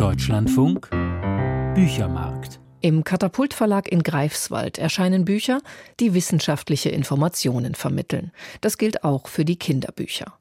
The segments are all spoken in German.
Deutschlandfunk Büchermarkt. Im Katapult-Verlag in Greifswald erscheinen Bücher, die wissenschaftliche Informationen vermitteln. Das gilt auch für die Kinderbücher.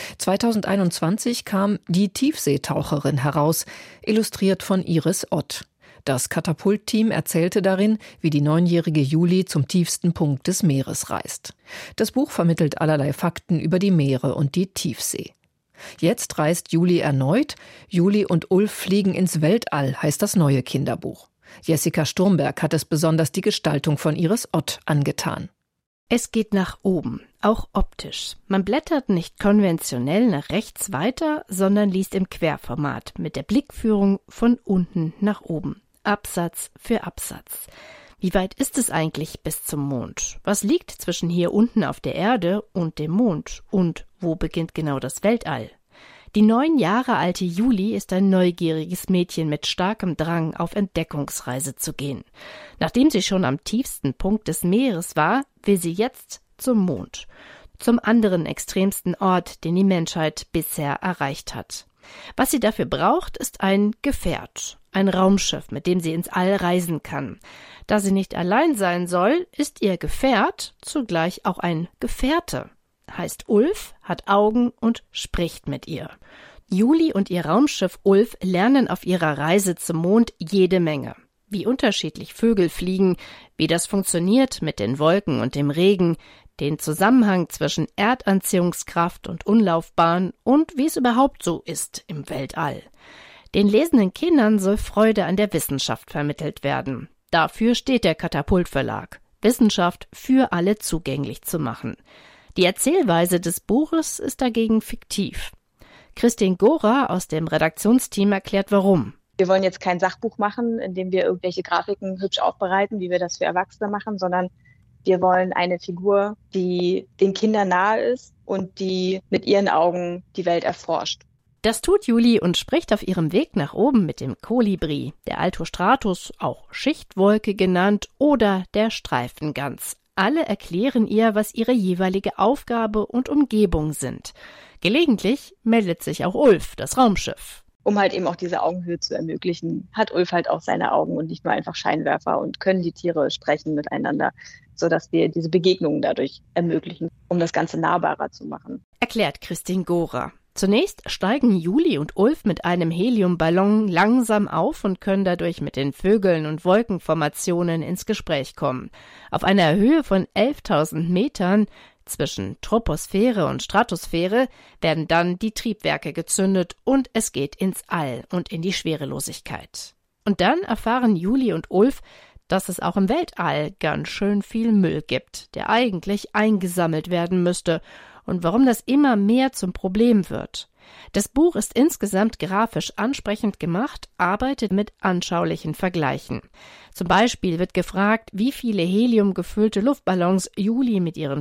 2021 kam Die Tiefseetaucherin heraus, illustriert von Iris Ott. Das Katapult-Team erzählte darin, wie die 9-jährige Juli zum tiefsten Punkt des Meeres reist. Das Buch vermittelt allerlei Fakten über die Meere und die Tiefsee. Jetzt reist Juli erneut. Juli und Ulf fliegen ins Weltall, heißt das neue Kinderbuch. Jessica Sturmberg hat es besonders die Gestaltung von Iris Ott angetan. Es geht nach oben, auch optisch. Man blättert nicht konventionell nach rechts weiter, sondern liest im Querformat mit der Blickführung von unten nach oben, Absatz für Absatz. Wie weit ist es eigentlich bis zum Mond? Was liegt zwischen hier unten auf der Erde und dem Mond? Und wo beginnt genau das Weltall? Die 9 Jahre alte Juli ist ein neugieriges Mädchen mit starkem Drang, auf Entdeckungsreise zu gehen. Nachdem sie schon am tiefsten Punkt des Meeres war, will sie jetzt zum Mond. Zum anderen extremsten Ort, den die Menschheit bisher erreicht hat. Was sie dafür braucht, ist ein Gefährt, ein Raumschiff, mit dem sie ins All reisen kann. Da sie nicht allein sein soll, ist ihr Gefährt zugleich auch ein Gefährte. Heißt Ulf, hat Augen und spricht mit ihr. Juli und ihr Raumschiff Ulf lernen auf ihrer Reise zum Mond jede Menge. Wie unterschiedlich Vögel fliegen, wie das funktioniert mit den Wolken und dem Regen, den Zusammenhang zwischen Erdanziehungskraft und Umlaufbahn und wie es überhaupt so ist im Weltall. Den lesenden Kindern soll Freude an der Wissenschaft vermittelt werden. Dafür steht der Katapult-Verlag, Wissenschaft für alle zugänglich zu machen. Die Erzählweise des Buches ist dagegen fiktiv. Christine Gora aus dem Redaktionsteam erklärt, warum. Wir wollen jetzt kein Sachbuch machen, in dem wir irgendwelche Grafiken hübsch aufbereiten, wie wir das für Erwachsene machen, sondern wir wollen eine Figur, die den Kindern nahe ist und die mit ihren Augen die Welt erforscht. Das tut Juli und spricht auf ihrem Weg nach oben mit dem Kolibri, der Altostratus, auch Schichtwolke genannt, oder der Streifengans. Alle erklären ihr, was ihre jeweilige Aufgabe und Umgebung sind. Gelegentlich meldet sich auch Ulf, das Raumschiff. Um halt eben auch diese Augenhöhe zu ermöglichen, hat Ulf halt auch seine Augen und nicht nur einfach Scheinwerfer und können die Tiere sprechen miteinander, sodass wir diese Begegnungen dadurch ermöglichen, um das Ganze nahbarer zu machen. Erklärt Christine Gora. Zunächst steigen Juli und Ulf mit einem Heliumballon langsam auf und können dadurch mit den Vögeln und Wolkenformationen ins Gespräch kommen. Auf einer Höhe von 11.000 Metern zwischen Troposphäre und Stratosphäre werden dann die Triebwerke gezündet und es geht ins All und in die Schwerelosigkeit. Und dann erfahren Juli und Ulf, dass es auch im Weltall ganz schön viel Müll gibt, der eigentlich eingesammelt werden müsste, und warum das immer mehr zum Problem wird. Das Buch ist insgesamt grafisch ansprechend gemacht, arbeitet mit anschaulichen Vergleichen. Zum Beispiel wird gefragt, wie viele heliumgefüllte Luftballons Juli mit ihren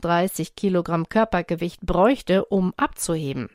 35 Kilogramm Körpergewicht bräuchte, um abzuheben.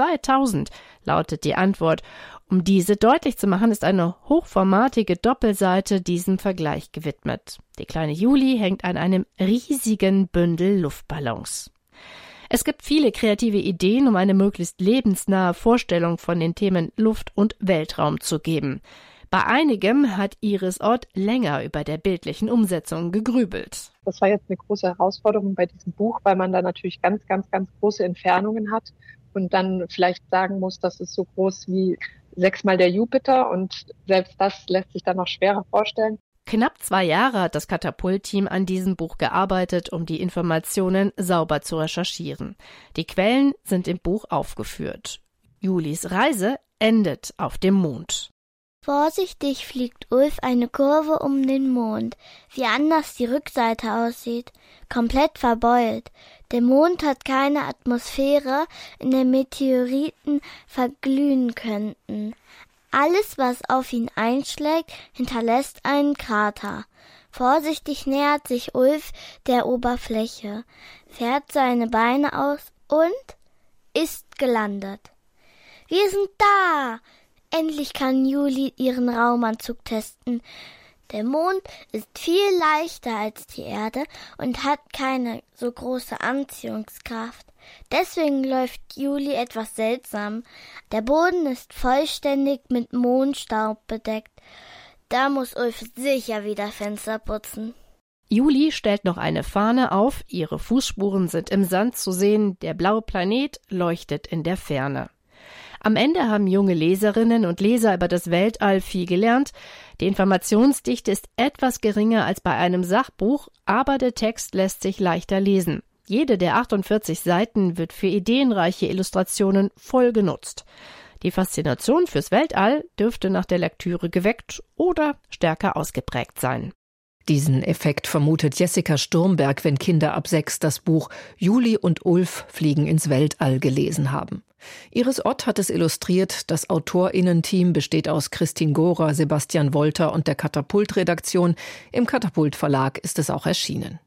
2000 lautet die Antwort. Um diese deutlich zu machen, ist eine hochformatige Doppelseite diesem Vergleich gewidmet. Die kleine Juli hängt an einem riesigen Bündel Luftballons. Es gibt viele kreative Ideen, um eine möglichst lebensnahe Vorstellung von den Themen Luft und Weltraum zu geben. Bei einigem hat Iris Ott länger über der bildlichen Umsetzung gegrübelt. Das war jetzt eine große Herausforderung bei diesem Buch, weil man da natürlich ganz große Entfernungen hat und dann vielleicht sagen muss, das ist so groß wie 6-mal der Jupiter und selbst das lässt sich dann noch schwerer vorstellen. Knapp 2 Jahre hat das Katapult-Team an diesem Buch gearbeitet, um die Informationen sauber zu recherchieren. Die Quellen sind im Buch aufgeführt. Julis Reise endet auf dem Mond. Vorsichtig fliegt Ulf eine Kurve um den Mond. Wie anders die Rückseite aussieht. Komplett verbeult. Der Mond hat keine Atmosphäre, in der Meteoriten verglühen könnten. Alles, was auf ihn einschlägt, hinterlässt einen Krater. Vorsichtig nähert sich Ulf der Oberfläche, fährt seine Beine aus und ist gelandet. Wir sind da! Endlich kann Juli ihren Raumanzug testen. Der Mond ist viel leichter als die Erde und hat keine so große Anziehungskraft. Deswegen läuft Juli etwas seltsam. Der Boden ist vollständig mit Mondstaub bedeckt. Da muss Ulf sicher wieder Fenster putzen. Juli stellt noch eine Fahne auf, ihre Fußspuren sind im Sand zu sehen, der blaue Planet leuchtet in der Ferne. Am Ende haben junge Leserinnen und Leser über das Weltall viel gelernt. Die Informationsdichte ist etwas geringer als bei einem Sachbuch, aber der Text lässt sich leichter lesen. Jede der 48 Seiten wird für ideenreiche Illustrationen voll genutzt. Die Faszination fürs Weltall dürfte nach der Lektüre geweckt oder stärker ausgeprägt sein. Diesen Effekt vermutet Jessica Sturmberg, wenn Kinder ab 6 das Buch Juli und Ulf fliegen ins Weltall gelesen haben. Iris Ott hat es illustriert. Das AutorInnen-Team besteht aus Christine Gorer, Sebastian Wolter und der Katapult-Redaktion. Im Katapult Verlag ist es auch erschienen.